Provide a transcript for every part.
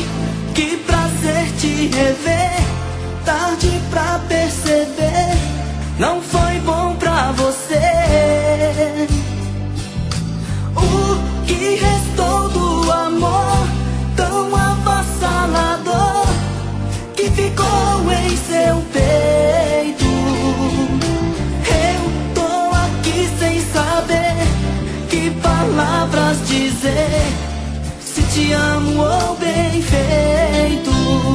que prazer te rever. Tarde pra perceber, não foi bom pra você. O que restou do amor tão avassalador que ficou em seu peito? Eu tô aqui sem saber que palavras dizer, se te amo ou bem feito.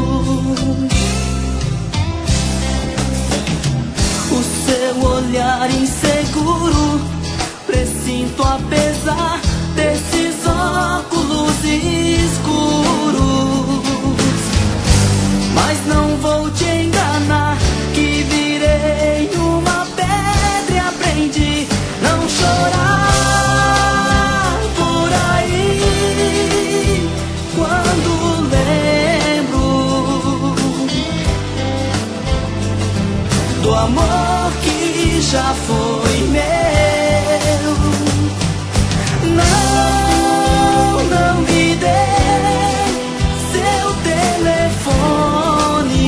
O seu olhar inseguro, presinto apesar desses óculos escuros. Mas não vou te enganar, que virei uma pedra e aprendi não chorar por aí quando lembro do amor que já foi meu. Não me dê seu telefone,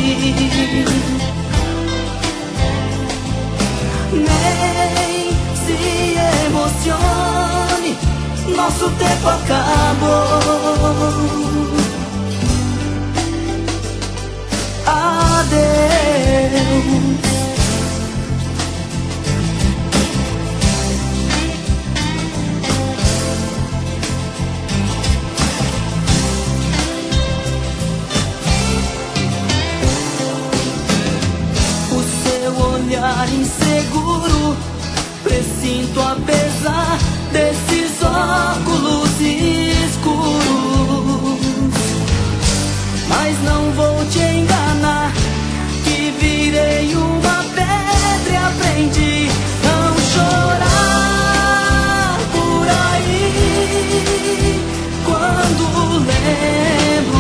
nem se emocione, nosso tempo acabou. Adeus. Olhar inseguro, presinto apesar desses óculos escuros. Mas não vou te enganar, que virei uma pedra e aprendi não chorar por aí quando lembro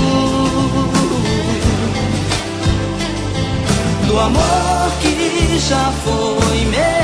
do amor que já foi meu.